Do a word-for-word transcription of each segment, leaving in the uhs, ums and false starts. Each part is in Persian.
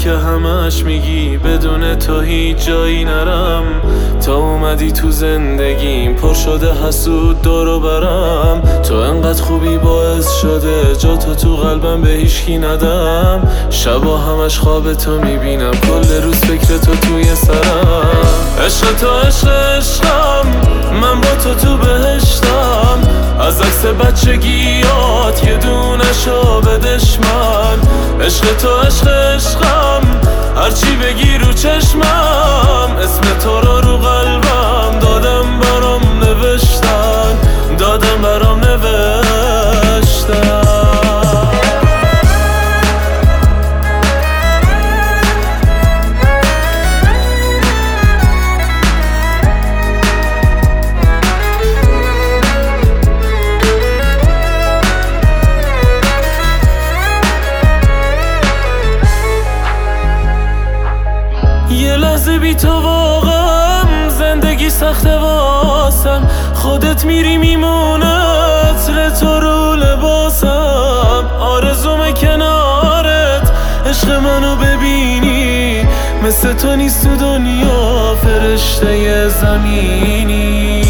که همش میگی بدون تو هیچ جایی نرم. تا اومدی تو زندگیم پر شده حسود دورو برم. تو انقدر خوبی باعث شده جا تو تو قلبم به هیچکی ندم. شبا همش خواب تو میبینم، کل روز فکر تو توی سرم. عشق تو عشق عشقم، من با تو تو بهشتم. از عکس بچگیات یه دونه شو بدش من. عشق تو عشق عشقم، هرچی بگی رو چشمم. اسم تو رو رو قلبم دادم برام نوشتن، دادم برام نوشتن. یه لحظه بی تو واقعا زندگی سخته واسم. خودت میری میمونه عطر تو رو لباسم. آرزومه کنارت عشق منو ببینی، مثل تو نیست تو دنیا فرشته زمینی.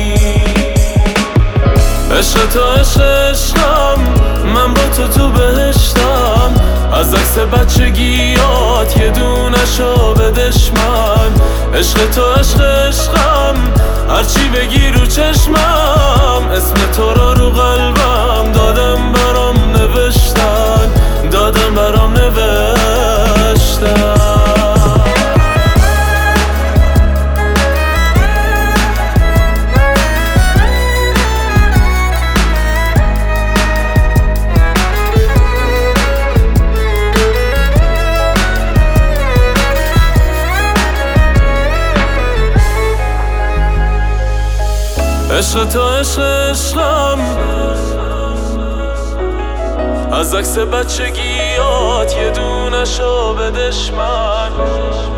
عشق تو عشق عشقم، من با تو تو بهشتم. از عکس بچگیات یه دونه شو بدش من. عشق تو عشق عشقم، هرچی بگی رو چشمم. اسم تو رو رو قلبم دادم برام نوشتن، دادم برام نوشتن. عشق تو عشق عشقم، از عکس بچگیات یه دونه شو بدش من.